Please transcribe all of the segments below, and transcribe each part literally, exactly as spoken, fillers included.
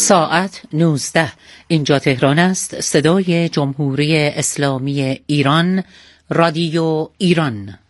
ساعت نوزده. اینجا تهران است. صدای جمهوری اسلامی ایران، رادیو ایران.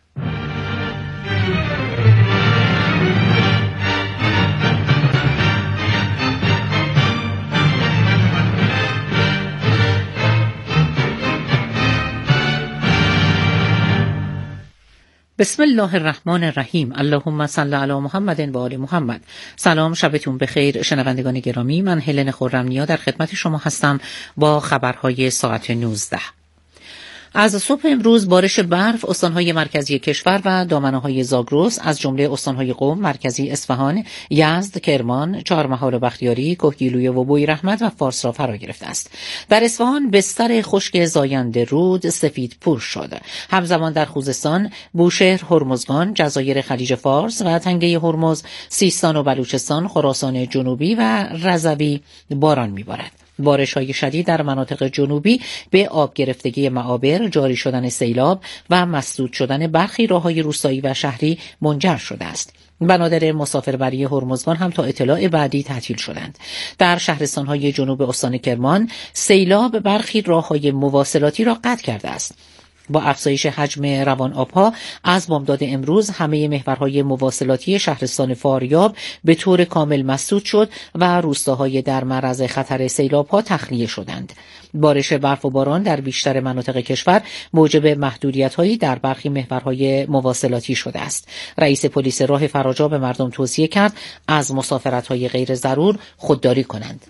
بسم الله الرحمن الرحیم. اللهم صل علی محمد و آل محمد. سلام، شبتون بخیر شنوندگان گرامی. من هلن خرم‌نیا در خدمت شما هستم با خبرهای ساعت نوزده. از صبح امروز بارش برف استانهای مرکزی کشور و دامنه‌های زاگرس از جمله استانهای قم، مرکزی اصفهان، یزد، کرمان، چهارمحال و بختیاری، کهگیلویه و بویراحمد و فارس را فرا گرفته است. در اصفهان بستر خشک زاینده رود سفید پوش شد. همزمان در خوزستان، بوشهر، هرمزگان، جزایر خلیج فارس و تنگه هرمز، سیستان و بلوچستان، خراسان جنوبی و رضوی باران می‌بارد. بارش‌های شدید در مناطق جنوبی به آب گرفتگی معابر، جاری شدن سیلاب و مسدود شدن برخی راه‌های روستایی و شهری منجر شده است. بنادر مسافربری هرمزگان هم تا اطلاع بعدی تعطیل شدند. در شهرستان‌های جنوب استان کرمان، سیلاب برخی راه‌های مواصلاتی را قطع کرده است. با افزایش حجم روان آبها از بامداد امروز همه محورهای مواصلاتی شهرستان فاریاب به طور کامل مسدود شد و روستاهای در معرض خطر سیلاب‌ها تخلیه شدند. بارش برف و باران در بیشتر مناطق کشور موجب محدودیت‌هایی در برخی محورهای مواصلاتی شده است. رئیس پلیس راه فراجا به مردم توصیه کرد از مسافرت‌های غیر ضرور خودداری کنند.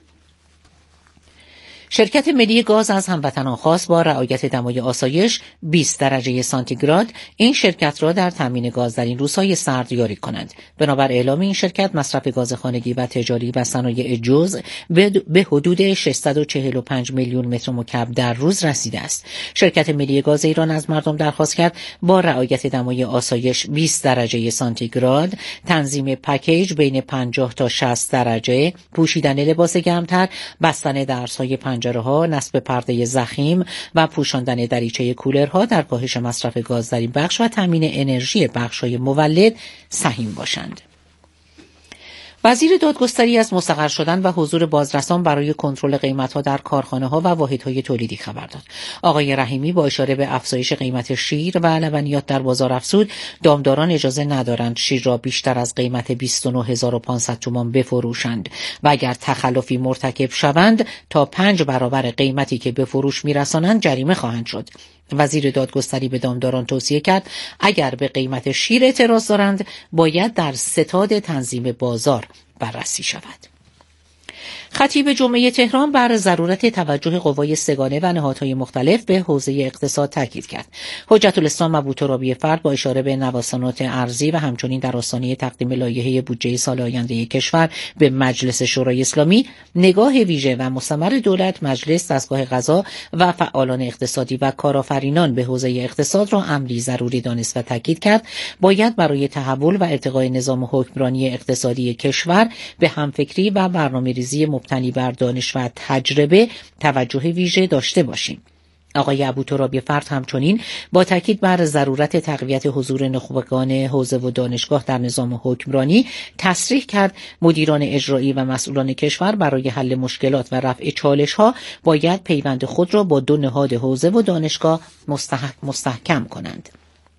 شرکت ملی گاز از هموطنان خواست با رعایت دمای آسایش بیست درجه سانتیگراد این شرکت را در تامین گاز در این روزهای سرد یاری کنند. بنابر اعلام این شرکت، مصرف گاز خانگی و تجاری و صنایع جزء به حدود ششصد و چهل و پنج میلیون متر مکعب در روز رسیده است. شرکت ملی گاز ایران از مردم درخواست کرد با رعایت دمای آسایش بیست درجه سانتیگراد، تنظیم پکیج بین پنجاه تا شصت درجه، پوشیدن لباس گرمتر، بستن درزهای پنجره‌ها، نصب پرده ضخیم و پوشاندن دریچه کولرها در کاهش مصرف گاز در این بخش و تامین انرژی بخش‌های مولد سهیم باشند. وزیر دادگستری از مستقر شدن و حضور بازرسان برای کنترل قیمت‌ها در کارخانه‌ها و واحدهای تولیدی خبر داد. آقای رحیمی با اشاره به افزایش قیمت شیر و لبنیات در بازار افزود دامداران اجازه ندارند شیر را بیشتر از قیمت بیست و نه هزار و پانصد تومان بفروشند و اگر تخلفی مرتکب شوند تا پنج برابر قیمتی که به فروش می‌رسانند جریمه خواهند شد. وزیر دادگستری به دامداران توصیه کرد اگر به قیمت شیر اعتراض دارند باید در ستاد تنظیم بازار بررسی شود. خطیب جمعه تهران بر ضرورت توجه قوای سگانه و نهادهای مختلف به حوزه اقتصاد تاکید کرد. حجت الاسلام ابوترابی فرد با اشاره به نوسانات ارزی و همچنین در آستانه تقدیم لایحه بودجه سال آینده کشور به مجلس شورای اسلامی، نگاه ویژه و مستمر دولت، مجلس، دستگاه قضا و فعالان اقتصادی و کارآفرینان به حوزه اقتصاد را امری ضروری دانست و تاکید کرد باید برای تحول و ارتقای نظام حکمرانی اقتصادی کشور به همفکری و برنامه‌ریزی مبتنی بر دانش و تجربه توجه ویژه داشته باشیم. آقای ابوترابی فرد همچنین با تاکید بر ضرورت تقویت حضور نخبگان حوزه و دانشگاه در نظام حکمرانی تصریح کرد مدیران اجرایی و مسئولان کشور برای حل مشکلات و رفع چالش‌ها باید پیوند خود را با دو نهاد حوزه و دانشگاه مستحکم کنند.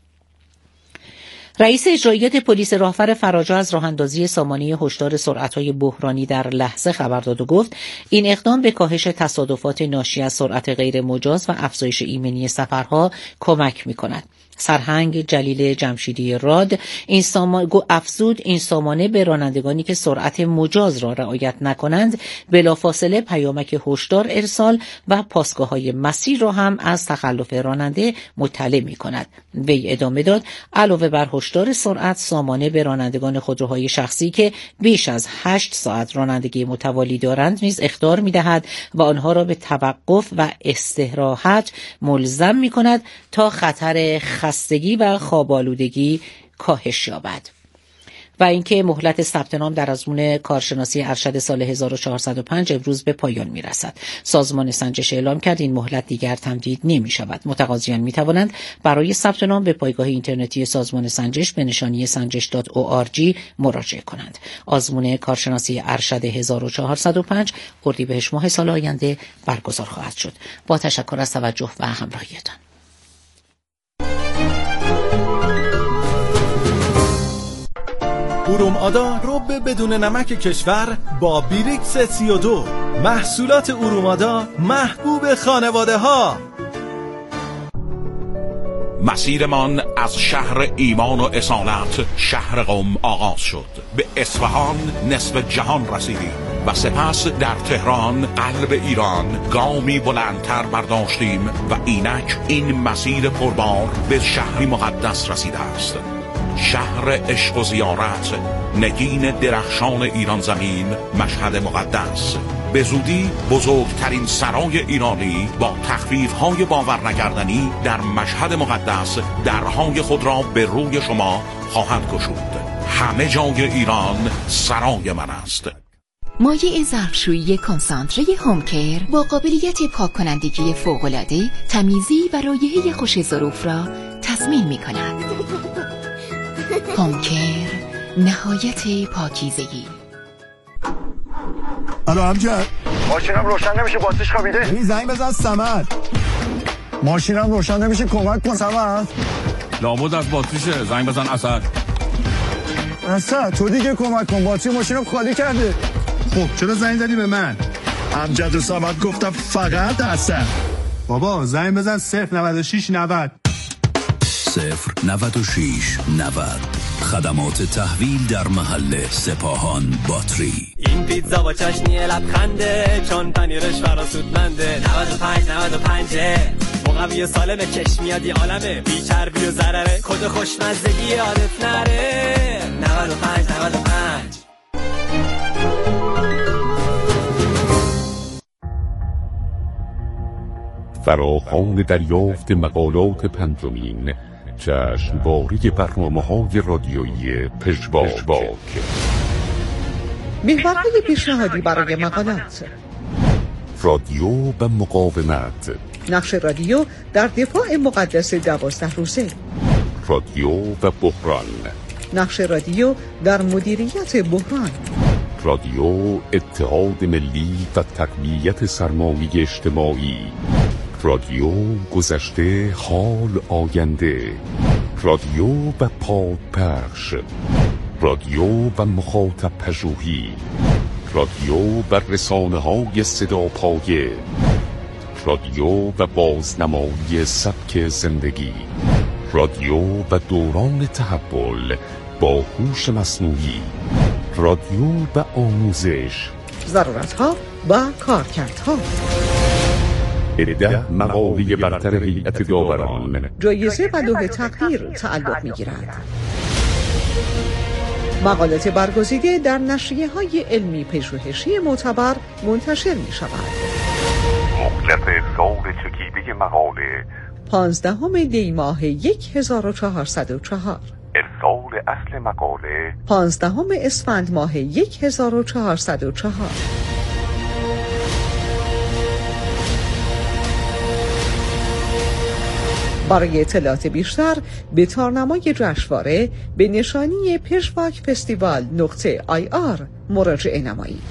رئیس اجراییت پلیس راهور فراجا از راهاندازی سامانه هشدار سرعت‌های بحرانی در لحظه خبر داد و گفت این اقدام به کاهش تصادفات ناشی از سرعت غیر مجاز و افزایش ایمنی سفرها کمک می‌کند. سرهنگ جلیل جمشیدی راد این سامانه افزود این سامانه به رانندگانی که سرعت مجاز را رعایت نکنند بلافاصله پیامک هشدار ارسال و پاسگاه‌های مسیر را هم از تخلف راننده مطلع می‌کند. وی ادامه داد علاوه بر هشدار سرعت، سامانه به رانندگان خودروهای شخصی که بیش از هشت ساعت رانندگی متوالی دارند نیز اخطار می‌دهد و آنها را به توقف و استراحت ملزم می‌کند تا خطر خستگی و خواب‌آلودگی کاهش یابد. و اینکه مهلت ثبت نام در آزمون کارشناسی ارشد سال هزار و چهارصد و پنج امروز به پایان میرسد. سازمان سنجش اعلام کرد این مهلت دیگر تمدید نمی شود. متقاضیان می توانند برای ثبت نام به پایگاه اینترنتی سازمان سنجش به نشانی سنجش دات او آر جی مراجعه کنند. آزمون کارشناسی ارشد هزار و چهارصد و پنج اردیبهشت ماه سال آینده برگزار خواهد شد. با تشکر از توجه و همراهیتان. ارومآدا رب بدون نمک کشور با بیریکس سی و دو. محصولات ارومآدا محبوب خانواده ها. مسیرمان از شهر ایمان و اصالت شهر قم آغاز شد. به اصفهان نصف جهان رسیدیم و سپس در تهران قلب ایران گامی بلندتر برداشتیم و اینک این مسیر پربار به شهری مقدس رسیده است. شهر عشق و زیارت، نگین درخشان ایران زمین، مشهد مقدس. به زودی بزرگترین سرای ایرانی با تخفیف‌های باور نکردنی در مشهد مقدس درهای خود را به روی شما خواهد گشود. همه جای ایران سرای من است. مایع ظرفشویی کنسانتره هومکر با قابلیت پاک کنندگی فوق‌العاده، تمیزی و رایحه خوش ظروف را تضمین می‌کند. هومکر، نهایت پاکیزگی. الو امجد، ماشینم روشن نمیشه، باتریش خوابیده. این زنگ بزن صمد. ماشینم روشن نمیشه، کمک کن صمد. لابد از باتریشه، زنگ بزن اسد. اسد تو دیگه کمک کن، باتری ماشینم خالی کرده. خب چرا زنگ زدی به من؟ امجد و صمد گفتم فقط اسد. بابا زنگ بزن صفر نود و شش نود. صفر نود و شش نود. خدمات تحویل در محل سپاهان باتری. این پیتزا با چاشنی لبخنده، چون پنیرش فراسودمنده. نود و پنج نود و پنج مقوی سالمه، کش میادی عالمه، بی چربی و ضرره، کد خوشمزگی یادت نره. نود و پنج نود و پنج. فراخوان دریافت مقالات پنجمین جشنواره برنامه‌های رادیویی پژواک. محورهای پیشنهادی برای مقالات: رادیو و مقاومت، نقش رادیو در دفاع مقدس دوازده روزه، رادیو و بحران، نقش رادیو در مدیریت بحران، رادیو اتحاد ملی و تقویت سرمایه اجتماعی، رادیو گذشته حال آینده، رادیو و پادپخش، رادیو و مخاطب پژوهی، رادیو و رسانه های صدا پایه، رادیو و بازنمایی سبک زندگی، رادیو و دوران تحول با هوش مصنوعی، رادیو و آموزش، ضرورتها و کارکردها. ده مقاله برتر هیئت داوران، جایزه و لوح تقدیر تعلق می‌گیرد. مقالات برگزیده در نشریه‌های علمی پژوهشی معتبر منتشر می‌شود. مهلت سال چکیده مقاله پانزدهم دی ماه هزار و چهارصد و چهار. ارسال اصل مقاله پانزدهم اسفند ماه هزار و چهارصد و چهار. برای اطلاعات بیشتر به تارنمای جشنواره به نشانی پژواک فستیوال نقطه آی آر مراجعه نمایید.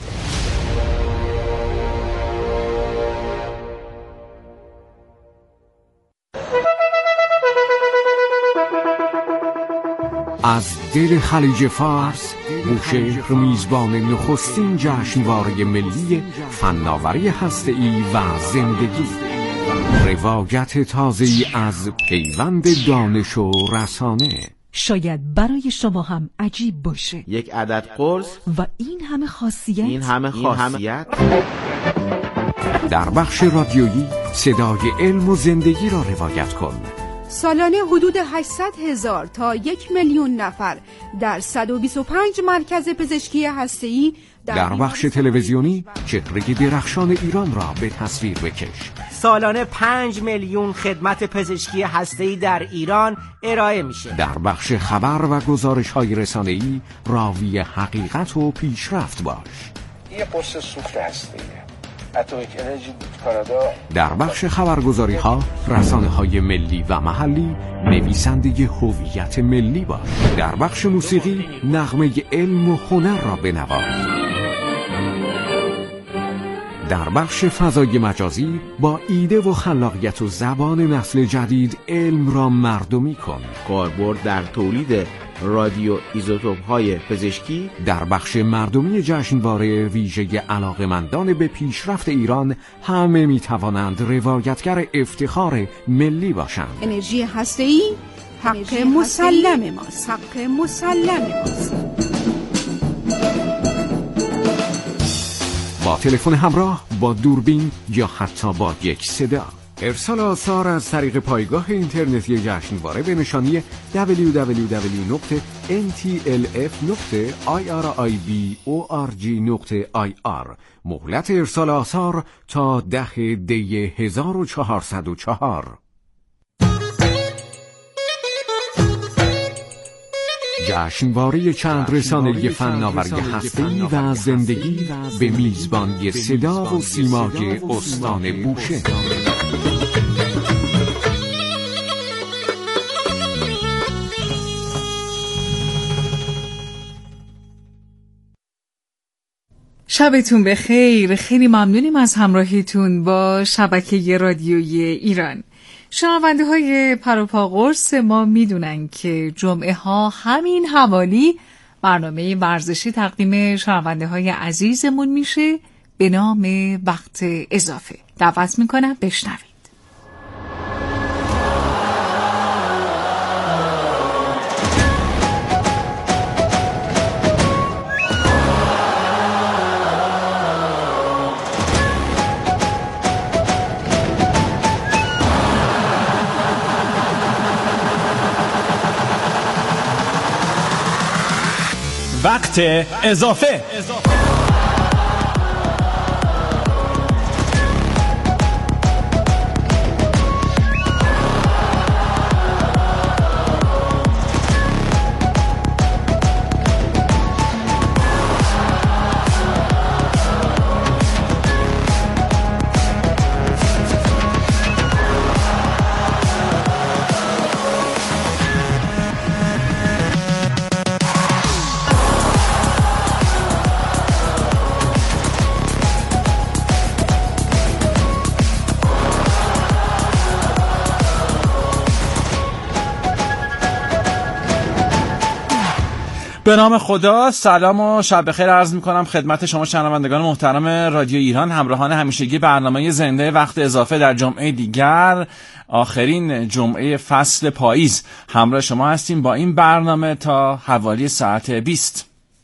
از دل خلیج فارس، بوشهر میزبان نخستین جشنواره ملی فناوری هسته‌ای و زندگی. روایت تازه‌ای از پیوند دانش و رسانه. شاید برای شما هم عجیب باشه، یک عدد قرص و این همه خاصیت این همه خاصیت در بخش رادیویی صدای علم و زندگی را روایت کن. سالانه حدود هشتصد هزار تا یک میلیون نفر در صد و بیست و پنج مرکز پزشکی هسته‌ای در بخش تلویزیونی چهره درخشان ایران را به تصویر بکش. سالانه پنج میلیون خدمت پزشکی هسته‌ای در ایران ارائه میشه. در بخش خبر و گزارش‌های رسانه‌ای راوی حقیقت و پیشرفت باش. یه قرص سوخت هسته‌ای اتمیک انرژی کانادا. در بخش خبرگزاری‌ها رسانه‌های ملی و محلی نویسنده هویت ملی باش. در بخش موسیقی نغمه علم و هنر را بنواز. در بخش فضای مجازی با ایده و خلاقیت و زبان نسل جدید علم را مردمی کن. کاربرد در تولید رادیو ایزوتوپ های پزشکی. در بخش مردمی جشنواره ویژه علاقمندان به پیشرفت ایران همه می توانند روایتگر افتخار ملی باشند. انرژی هسته‌ای حق مسلم ماست. حق مسلم ماست. با تلفن همراه، با دوربین یا حتی با یک صدا. ارسال آثار از طریق پایگاه اینترنتی جشنواره به نشانی دبلیو دبلیو دبلیو دات ان تی ال اف دات آی آر آی بی او آر جی دات آی آر. مهلت ارسال آثار تا ده دی هزار و چهارصد و چهار. جشنواره چند رسانه‌ای فناوری هسته‌ای و زندگی به میزبانی صدا و سیمای استان بوشه. شبتون بخیر. خیلی ممنونیم از همراهیتون با شبکه رادیویی ایران. شنونده های پروپا قرص ما میدونن که جمعه ها همین حوالی برنامه ورزشی تقدیم شنونده های عزیزمون میشه به نام وقت اضافه. دعوت میکنم بشنوید. وقت اضافه. به نام خدا، سلام و شب بخیر عرض می‌کنم خدمت شما شنوندگان محترم رادیو ایران، همراهان همیشگی برنامه زنده وقت اضافه در جمعه دیگر، آخرین جمعه فصل پاییز. همراه شما هستیم با این برنامه تا حوالی ساعت بیست.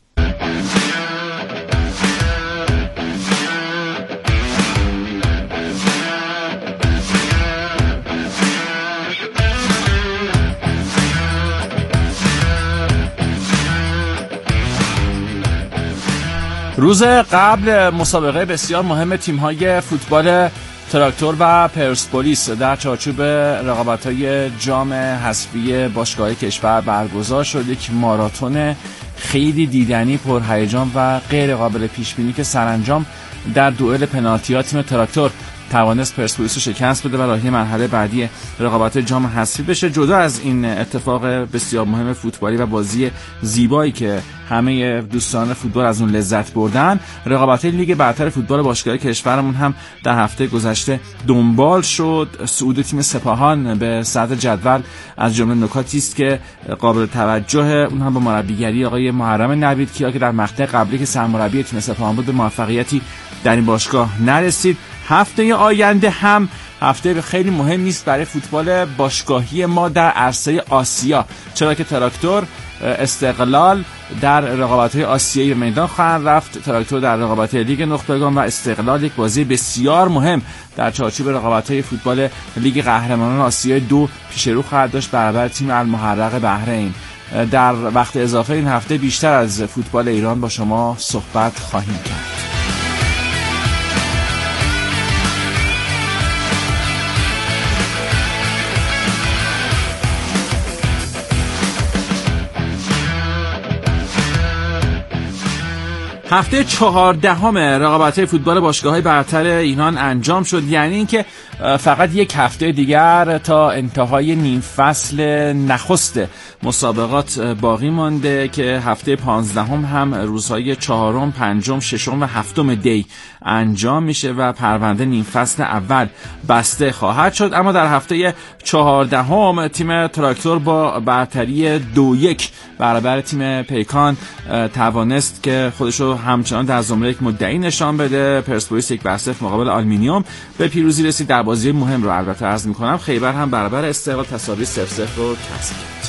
روز قبل مسابقه بسیار مهم تیم‌های فوتبال تراکتور و پرسپولیس در چارچوب رقابت‌های جام حذفی باشگاه‌های کشور برگزار شد. یک ماراتون خیلی دیدنی، پرهیجان و غیر قابل پیش‌بینی که سرانجام در دوئل پنالتی‌ها تیم تراکتور توانست پرسپولیس رو شکست بده و راهی مرحله بعدی رقابت جام حذفی بشه. جدا از این اتفاق بسیار مهم فوتبالی و بازی زیبایی که همه دوستان فوتبال از اون لذت بردن، رقابت لیگ برتر فوتبال باشگاه‌های کشورمون هم در هفته گذشته دنبال شد. صعود تیم سپاهان به صدر جدول از جمله نکاتی است که قابل توجه، اون هم با مربیگری آقای محرم نویدکیا که در مقطع قبلی که سرمربی تیم سپاهان بود به موفقیتی در این باشگاه نرسید. هفته آینده هم هفته خیلی مهم نیست برای فوتبال باشگاهی ما در عرصه آسیا، چرا که تراکتور استقلال در رقابت‌های آسیایی به میدان خواهند رفت. تراکتور در رقابت لیگ نخبگان و استقلال یک بازی بسیار مهم در چارچوب رقابت‌های فوتبال لیگ قهرمانان آسیا دو پیش رو خواهد داشت برابر تیم المحرق بحرین. در وقت اضافه این هفته بیشتر از فوتبال ایران با شما صحبت خواهیم کرد. هفته چهاردهم رقابت‌های فوتبال باشگاه‌های برتر ایران انجام شد، یعنی اینکه فقط یک هفته دیگر تا انتهای نیم فصل نخست مسابقات باقی مانده که هفته پانزدهم هم روزهای چهارم، پنجم، ششم و هفتم دی انجام میشه و پرونده نیم فصل اول بسته خواهد شد. اما در هفته چهاردهم تیم تراکتور با برتری دو یک برابر تیم پیکان توانست که خودشو همچنان در زمره یک مدعی نشان بده. پرسپولیس یک بر صفر مقابل آلومینیوم به پیروزی رسید. در بازی مهم رو البته عرض میکنم خیبر هم برابر استقلال تساوی صفر صفر رو کسب کرد.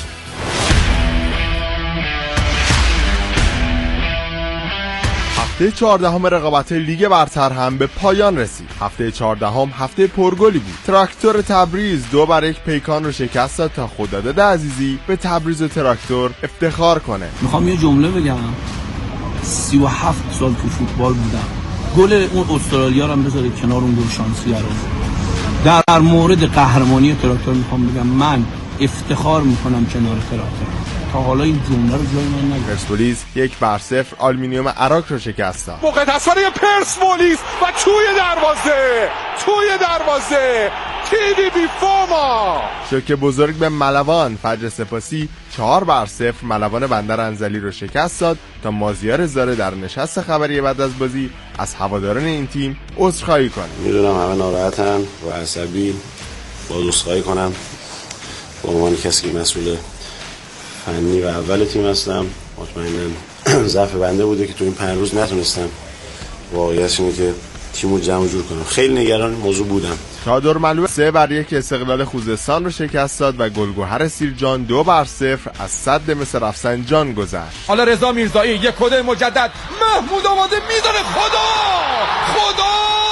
هفته چهاردهم رقابت لیگ برتر هم به پایان رسید. هفته چهاردهم هفته پرگلی بود. تراکتور تبریز دو بر یک پیکان رو شکست داد تا خداداد عزیزی به تبریز و تراکتور افتخار کنه. میخوام یه جمله بگم، سی و هفت سال تو فوتبال بودم، گل اون استرالیا رو هم بذارید کنار اون گل شانسی رو. در مورد قهرمانی تراکتور میخوام بگم من افتخار میکنم کنار تراکتور. تا حالا این جمله رو جای من نگذاشت. پرسپولیس یک بر صفر آلومینیوم عراق رو شکست داد. موقع تصویری پرسپولیس و توی دروازه توی دروازه تیدی بی فاما شوکه بزرگ به ملوان. فجر سپاسی چهار بر صفر ملوان بندر انزلی رو شکست داد تا مازیار زاره در نشست خبری بعد از بازی از هواداران این تیم عذرخواهی کنه. میدونم همه ناراحتن و عصبی، باز عذرخواهی کنم به عنوان کسی که مسئول فنی و اول تیم هستم. مطمئنم ضعف بنده بوده که تو این پنج روز نتونستم واقعیت اینه که تیمو جمع جور کنم. خیلی نگران موضوع بودم. چادر معلومه سه بر یک استقلال خوزستان رو شکست داد و گلگهر سیرجان دو بر صفر از صد مصر رفسنجان گذشت. حالا رضا میرزایی یک کد مجدد، محمود آماده میزنه، خدا خدا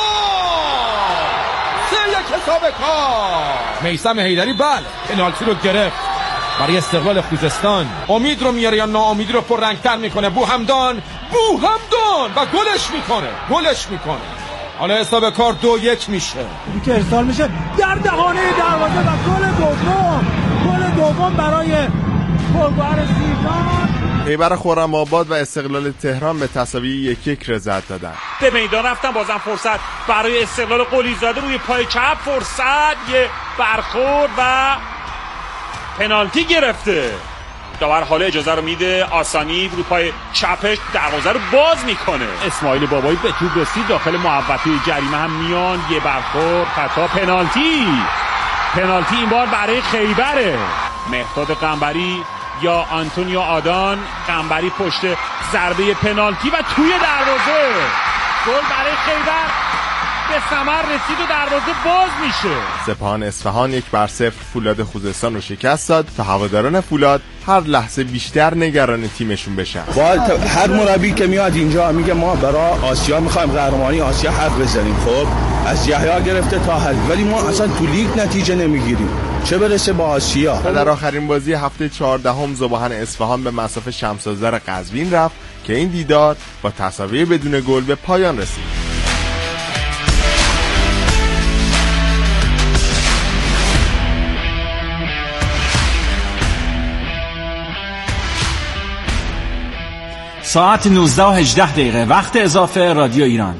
سه یک حساب کار. میثم حیدری بله پنالتی رو گرفت برای استقلال خوزستان. امید رو میاره یا ناامیدی رو پررنگتر میکنه. بوهمدان بوهمدان و گلش میکنه گلش میکنه حالا حساب کار دو یک میشه. این که ارسال میشه در دهانه دروازه و گل دوم گل دوم برای گلگهر سیرجان. خیبر خرم‌آباد و استقلال تهران به تساوی یک یک رضایت دادن. به میدان رفتن، بازم فرصت برای استقلال قلیزاده روی پای چپ، فرصت یه برخورد و پنالتی گرفته. داور حالا اجازه رو میده، آسانی رو پای چپش دروازه رو باز میکنه. اسماعیل بابایی به توپ رسید داخل محوطه جریمه هم میان، یه برخورد، خطا، پنالتی. پنالتی این بار برای خیبره. مهداد قنبری یا آنتونیو آدان، قنبری پشت ضربه پنالتی و توی دروازه. گل برای خیبر به ثمر رسید و دروازه باز میشه. سپاهان اصفهان یک بر صفر فولاد خوزستان رو شکست داد تا هواداران فولاد هر لحظه بیشتر نگران تیمشون بشن. هر مربی که میاد اینجا میگه ما برای آسیا میخوایم قهرمانی آسیا حرف بزنیم، خب از یحیی گرفته تا هر، ولی ما اصلا تو لیگ نتیجه نمیگیریم، چه برسه با آسیا. و در آخرین بازی هفته چهاردهم ذوباهن اصفهان به مصاف شمس آذر قزوین رفت که این دیدار با تساوی بدون گل به پایان رسید. ساعت نوزده و هجده دقیقه وقت اضافه رادیو ایران.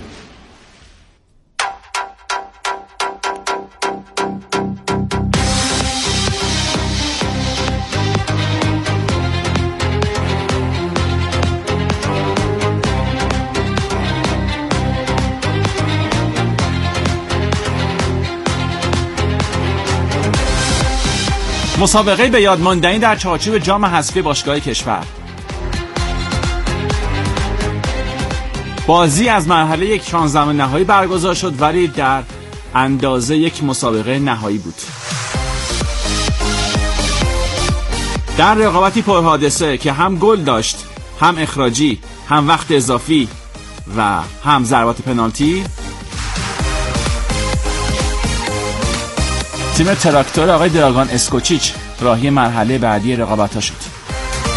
مسابقه به یاد ماندنی در چارچوب جام حذفی باشگاه کشور. بازی از مرحله یک شانزدهم نهایی برگزار شد ولی در اندازه یک مسابقه نهایی بود. در رقابتی پرحادثه که هم گل داشت، هم اخراجی، هم وقت اضافی و هم ضربات پنالتی، تیم تراکتور آقای دراگان اسکوچیچ راهی مرحله بعدی رقابت‌ها شد.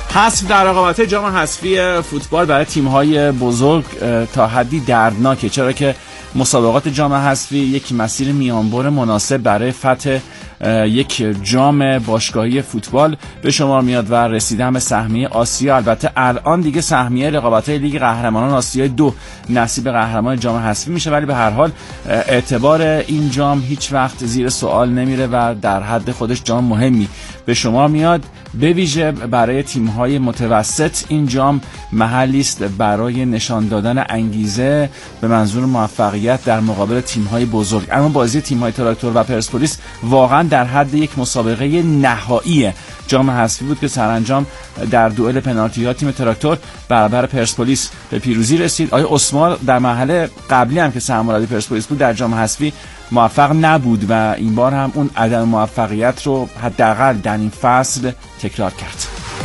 حذف در رقابت‌های جام حذفی فوتبال برای تیم‌های بزرگ تا حدی دردناکه، چرا که مسابقات جام حذفی یک مسیر میانبر مناسب برای فتح یک جام باشگاهی فوتبال به شمار میاد و رسیدن به سهمیه آسیا. البته الان دیگه سهمیه رقابت‌های لیگ قهرمانان آسیا دو نصیب قهرمان جام حذفی میشه، ولی به هر حال اعتبار این جام هیچ وقت زیر سوال نمیره و در حد خودش جام مهمی به شمار میاد. به ویژه برای تیم‌های متوسط این جام محلی است برای نشان دادن انگیزه به منظور موفقیت در مقابل تیم‌های بزرگ. اما بازی تیم‌های تراکتور و پرسپولیس واقعا در حد یک مسابقه نهایی جام حذفی بود که سرانجام در دوئل پنالتی‌ها تیم تراکتور برابر پرسپولیس به پیروزی رسید. آیا اسمال در مرحله قبلی هم که سرمربی پرسپولیس بود در جام حذفی موفق نبود و این بار هم اون عدم موفقیت رو حداقل در این فصل تکرار کرد.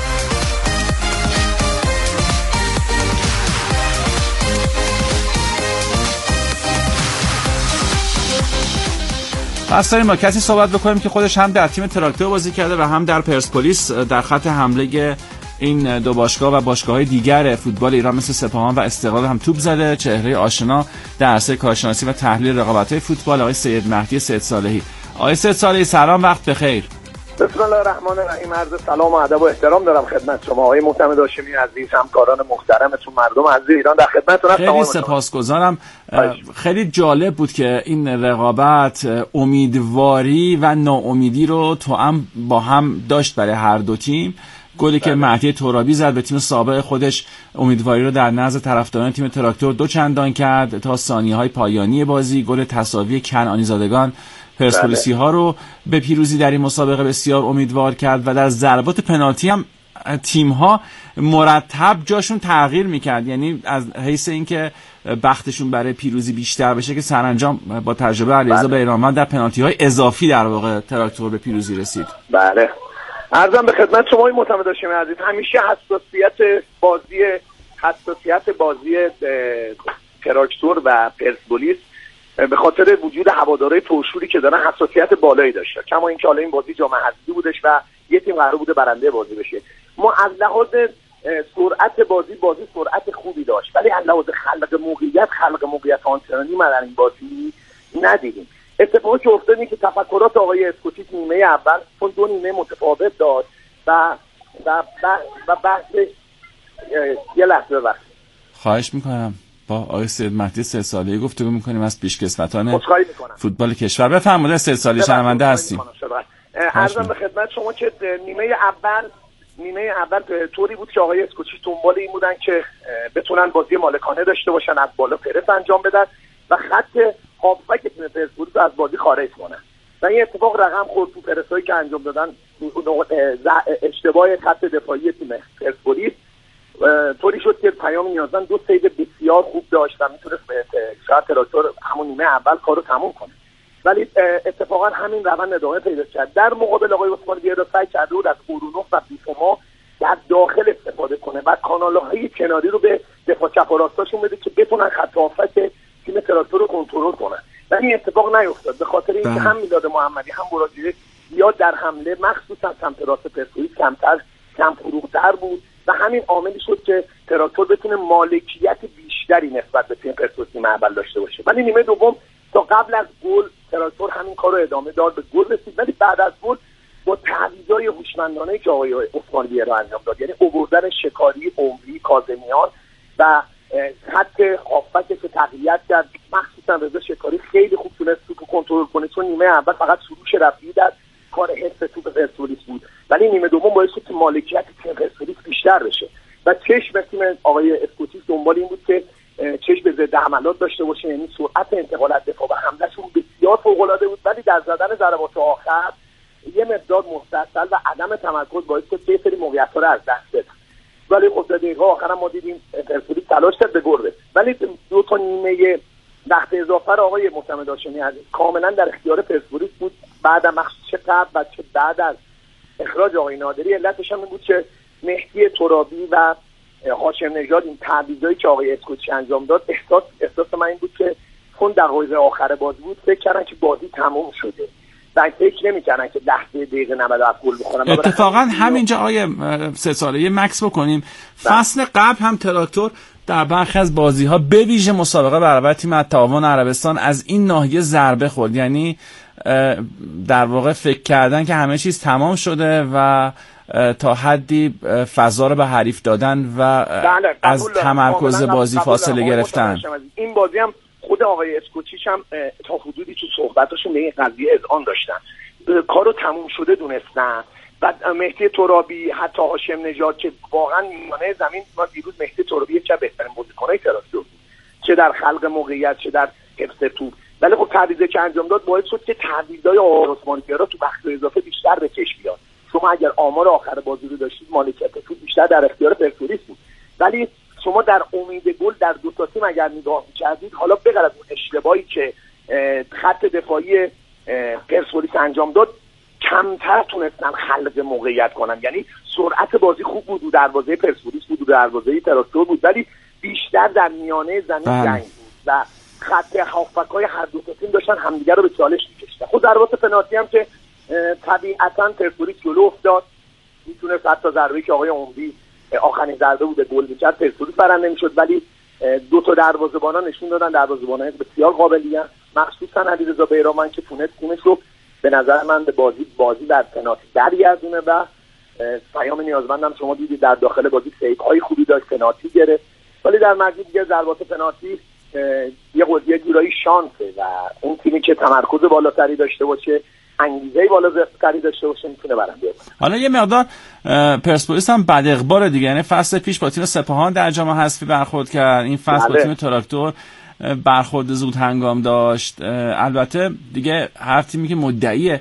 پس داریم با کسی صحبت بکنیم که خودش هم در تیم تراکتور بازی کرده و هم در پرسپولیس در خط حمله این دو باشگاه و باشگاه‌های دیگر فوتبال ایران مثل سپاهان و استقلال هم توپ زده. چهره آشنا در عرصه کارشناسی و تحلیل رقابت‌های فوتبال آقای سید مهدی سید صالحی. آقای سید صالحی سلام، وقت بخیر. بسم الله الرحمن الرحیم. عرض سلام و ادب و احترام دارم خدمت شما آقای معتمد هاشمی عزیز، همکاران محترمتون، مردم عزیز ایران، در خدمتتون هستم. خیلی سپاسگزارم. خیلی جالب بود که این رقابت امیدواری و ناامیدی رو توأم با هم داشت برای هر دو تیم. گلی که مهدی ترابی زد به تیم سابق خودش امیدواری رو در نزد طرفداران تیم تراکتور دو چندان کرد تا ثانیه‌های پایانی بازی. گل تساوی کنعانی زادگان پرسپولیسی ها رو به پیروزی در این مسابقه بسیار امیدوار کرد و در ضربات پنالتی هم تیم ها مرتب جاشون تغییر میکرد، یعنی از حیث اینکه بختشون برای پیروزی بیشتر بشه که سرانجام با تجربه علیرضا بیرانوند در پنالتی های اضافی در واقع تراکتور به پیروزی رسید. بله، عرضم به خدمت شما معتمد هاشمی عزیز، همیشه حساسیت بازی حساسیت بازی تراکتور و پرسپولیس به خاطر وجود هوادارهای پرشوری که دارن حساسیت بالایی داشته، کما اینکه حالا این بازی جام حذفی بودش و یه تیم قرار بوده برنده بازی بشه. ما از لحاظ سرعت بازی بازی سرعت خوبی داشت، ولی از لحاظ خلق موقعیت خلق موقعیت آنچنانی ما در این بازی ندیدیم. اتفاقی که افتاد این که تفکرات آقای اسکوچیچ نیمه اول چون دو نیمه متفاوت داشت و و و بحث یه لحظه وقت خواهش میکنم با آقای سید مهدی سید صالحی گفتگو میکنیم از پیشکسوتان فوتبال کشور. بفرمایید سید صالحی، شنونده هستیم. عرضم به خدمت شما که نیمه اول نیمه اول طوری بود که آقای اسکوچیچ دنبال این بودن که بتونن بازی مالکانه داشته باشن، از بالا پرس انجام بدن و خط هافبک تیم پرسپولیس رو از بازی خارج کنن و این اتفاق رقم خورد. تو پرسایی که انجام دادن اشتباه خط دفاعی تیم پرسپولیس طوری شد که پیام نیازن دو سیو بسیار خوب داشت و میتونست شاید تراکتور همون نیمه اول کارو تموم کنه، ولی اتفاقا همین روند ادامه پیدا کرد. در مقابل آقای عثمان بیرا سعی کرده بود از اورونوف و بیفوما در داخل استفاده کنه و کانال‌های کناری رو به دفاع چپ و راستاشون بده که بتونن خط هافک تیم تراکتور رو کنترل کنن، ولی این اتفاق نیفتاد به خاطر اینکه هم میلاد محمدی هم براجی یا در حمله مخصوصا سمت راست پرسپولیس کمتر کم فروغ‌تر بود و همین عاملی شد که تراکتور بتونه مالکیت بیشتری نسبت به تیم پرسپولیس نیمه اول داشته باشه. ولی نیمه دوم تا قبل از گل تراکتور همین کارو ادامه داد، به گل رسید، ولی بعد از گل با تعویضای هوشمندانه‌ای که آقای عثمان بیرا انجام داد، یعنی آوردن شکاری، عمری، کاظمیان و خط هافبک که تقویت کرد، مخصوصا رضا شکاری خیلی خوب تونست توپو کنترل کنه، چون نیمه اول فقط سروش رفیعی در کار حفظ توپ پرسپولیس بود، ولی نیمه دوم باعث شد که مالکیت تیم پرسپولیس بیشتر بشه و چشم تیم آقای اسکوچیچ دنبال این بود که چشم به ضد حملات داشته باشه، یعنی سرعت انتقال از دفاع و حملهشون بسیار فوق‌العاده بود، ولی در زدن ضربات آخر یه مقدار مستعصل و عدم تمرکز باعث شد که سری موقعیت‌ها رو از دست بدن. ولی خب در دقیقه آخر ما دیدیم پرسپولیس تلاش کرد به گل برسه، ولی دو تا نیمه وقت اضافه آقای معتمد هاشمی عزیز کاملا در اختیار پرسپولیس بود، بعد مخصوص چه قبل و چه بعد از اخراج آقای نادری. علتش هم این بود که مهدی ترابی و هاشم نژاد این تعویضایی که آقای اسکوچیچ انجام داد، احساس احساس من این بود که چون دقایق آخر بازی بود فکر کردن که بازی تموم شده و فکر نمی‌کردن که ده دقیقه نود و هفت گل بخورن. اتفاقا همینجا آیه سه ساله یه مکس بکنیم. فصل قبل هم تراکتور در برخی از بازی‌ها به ویژه مسابقه برابر تیم تعاون عربستان از این ناحیه ضربه خورد، یعنی در واقع فکر کردن که همه چیز تمام شده و تا حدی فضا رو به حریف دادن و بله، از تمرکز بازی فاصله گرفتن. این بازی هم خود آقای اسکوچیچ هم تا حدودی تو صحبتاشون به این قضیه اذعان داشتن، کارو تموم شده دونستن. بعد مهدی ترابی، حتی هاشم نژاد که واقعا میانه زمین، ما دیروز مهدی ترابی یک از بهترین بازیکن‌های تراکتور بود، چه در خلق موقعیت چه در حفظ توپ. ولی خب تعویضی که انجام داد باعث شد که تعویضای آقای عثمانی‌پیرا تو بخش اضافه بیشتر به چشم بیاد. شما اگر آمار آخر بازی رو داشتید مالکیت توپ بیشتر در اختیار پرسپولیس بود، ولی شما در امید گل در دو تا تیم اگر نگاه می‌کردید، حالا بغیر از اون اشتباهی که خط دفاعی پرسپولیس انجام داد، کمتر تونستن خلق موقعیت کنن. یعنی سرعت بازی خوب بود، دروازه پرسپولیس بود، دروازه تراکتور بود، ولی بیشتر در میانه زمین جنگ بود و خط هافبک‌های هر دو تا تیم داشتن همدیگه رو به چالش می‌کشیدن. خود ضربات پنالتی هم که طبیعتاً پرسپولیس جلو افتاد، میتونست حتی ضربه‌ای که آقای عمری آخرین ضربه بود گل می‌کرد پرسپولیس برنده می‌شد، ولی دو تا دروازه‌بانا نشون دادن دروازه‌بانای بسیار قابلیت، مخصوصاً علیرضا بیرامن که تونست تیمش رو به نظر من به بازی بازی در پنالتی برگردونه و پیام نیازمندم شما دیدید در داخل بازی سیوهای خوبی داشت، پنالتی گرفت، ولی در مجموع دیگه ضربات پنالتی یه قضیه جورایی شانسه و اون تیمی که تمرکز بالاتری داشته باشه، انگیزه بالاتری داشته باشه، میتونه برنده باشه. حالا یه مقدار پرسپولیس هم بد اقبال دیگه، یعنی فصل پیش با تیم سپاهان در جام حذفی برخورد کرد، این فصل با تیم تراکتور برخورد زود هنگام داشت. البته دیگه هر تیمی که مدعی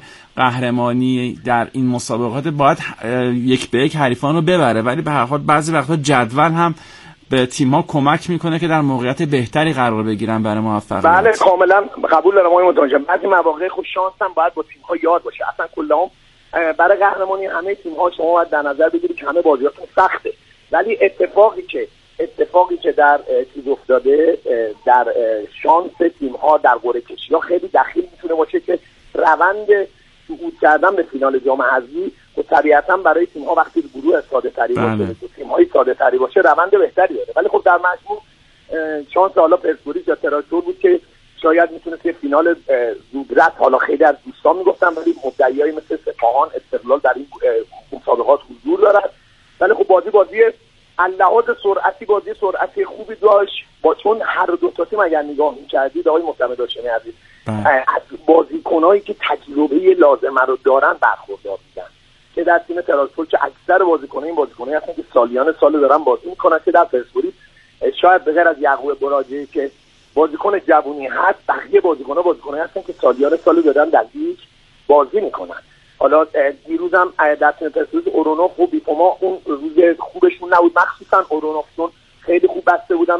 قهرمانی در این مسابقات باید یک به یک حریفان رو ببره، ولی به هر حال بعضی وقتا جدول هم به تیم‌ها کمک میکنه که در موقعیت بهتری قرار بگیرن برای موفقیت. بله کاملا قبول دارم آقای متوجه. بعضی مواقع خود شانس هم باید با تیم‌ها یاد باشه. اصلا کلا برای قهرمانی همه تیم‌ها شما باید در نظر بگیرید که همه بازیاتون سخته، ولی اتفاقی که اتفاقی که در چیز افتاده در شانس تیم‌ها در قرعه کشی‌ها خیلی دخیل میتونه باشه که روند صعود کردن به فینال جام حذفی و طبیعتاً برای تیم‌ها وقتی گروه ساده‌تری باشه، تیم‌های ساده‌تری باشه، روند بهتری داره. ولی خب در مجموع شانس حالا پرسپولیس یا تراکتور بود که شاید میتونه که فینال زودرس، حالا خیلی از دوستان میگفتن ولی مدعیایی مثل سپاهان، استقلال در این مسابقات حضور دارد. ولی خب بازی بازی اللحاظ سرعتی بازی سرعتی خوبی داشت، با چون هر دو تا تیم اگر نگاه می‌کردید آقای معتمد هاشمی عزیز از بازیکنایی که تجربه لازمه رو دارن برخوردار بودن، که در تیم تراکتور که اکثر بازیکنان این بازیکنایی هستن که سالیان سال دارن بازی میکنن، که در پرسپولیس شاید به غیر از یعقوب براجعی که بازیکن جوونی هست، بقیه بازیکن‌ها بازیکنایی هستن که سالیان سال دارن در لیگ بازی میکنن. حالا دیروز هم در تیم پرسپولیس اورونوف و بیفوما اون روز خوبشون نبود، مخصوصا اورونوف چون خیلی خوب بسته بودن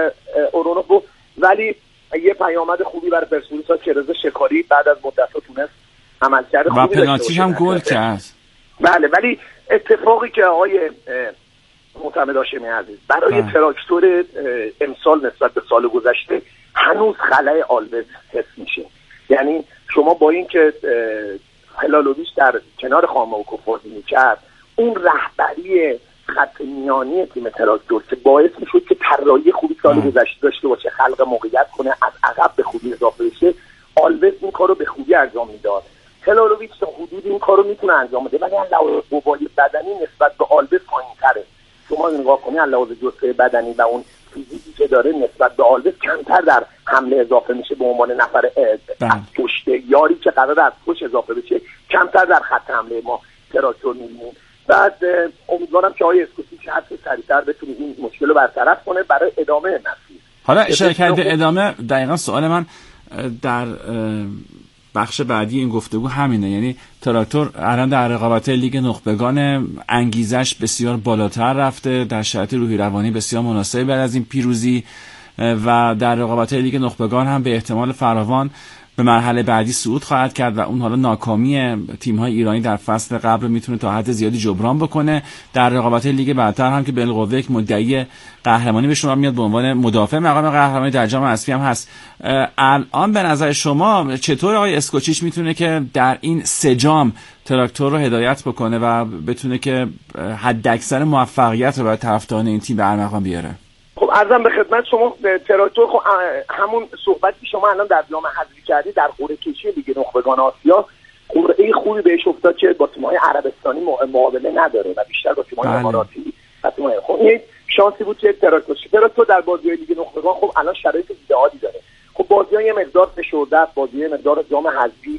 اورونوف، ولی یه پیامد خوبی برای پرسپولیس ها که رضا شکاری بعد از مدت‌ها تونست عملکرد خوبی داشته باشه و پنالتیش هم گل کرد. بله، ولی اتفاقی که آقای معتمد هاشمی عزیز برای تراکتور امسال نسبت به سال گذشته هنوز خلای آلوز حس میشه. یعنی شما با اینکه هلالویش در کنار خاموکو بازی میکرد، اون رهبری خط میانی تیم تراکتور که باعث میشد که طراحی خوبی سال گذشته داشته باشه، خلق موقعیت کنه، از عقب به خوبی اضافه بشه، آلوز این کارو به خوبی انجام میداد. هلالویچ تا حدودی این کارو میتونه انجام بده، ولی علاوه قوای بدنی نسبت به آلوز پایین‌تره. شما نگاه کنید علاوه جزء بدنی و اون فیزیکی که داره نسبت به آلوز کمتر در حمله اضافه میشه، به عنوان نفر از پشت یاری که قرار از پشت اضافه بشه کمتر در خط حمله ما تراکتور می‌بینیم. بعد امیدوارم که آقای اسکوچی که هر چه سریعتر بتونه این مشکل رو برطرف کنه برای ادامه مسیر. حالا اشاره کرد به ادامه، دقیقاً سوال من در بخش بعدی این گفتگو همینه، یعنی تراکتور الان در رقابت لیگ نخبگان انگیزش بسیار بالاتر رفته، در شرایط روحی روانی بسیار مناسب بعد از این پیروزی، و در رقابت لیگ نخبگان هم به احتمال فراوان به مرحله بعدی صعود خواهد کرد و اون حالا ناکامی تیم‌های ایرانی در فصل قبل میتونه تا حد زیادی جبران بکنه. در رقابت لیگ برتر هم که بالقوه یک مدعی قهرمانی به شما میاد به عنوان مدافع مقام قهرمانی در جام حذفی هم هست. الان به نظر شما چطور آقای اسکوچیچ میتونه که در این سه جام تراکتور رو هدایت بکنه و بتونه که حداکثر موفقیت رو برای طرفداران این تیم به ارمغان بیاره؟ خب عرضم به خدمت شما تراکتور خب همون صحبتی شما الان در جام حذفی کردی در قرعه کشی لیگ نخبگان آسیا قرعه خوبی بهش افتاد که با تیم‌های عربستانی معامله نداره و بیشتر با تیم‌های اماراتی. خب این شانسی بود که تراکتور تراکتور در بازی‌های لیگ نخبگان خب الان شرایط ایدئالی داره. خب بازی‌ها یه مقدار فشرده است، بازی‌های مقدار جام حذفی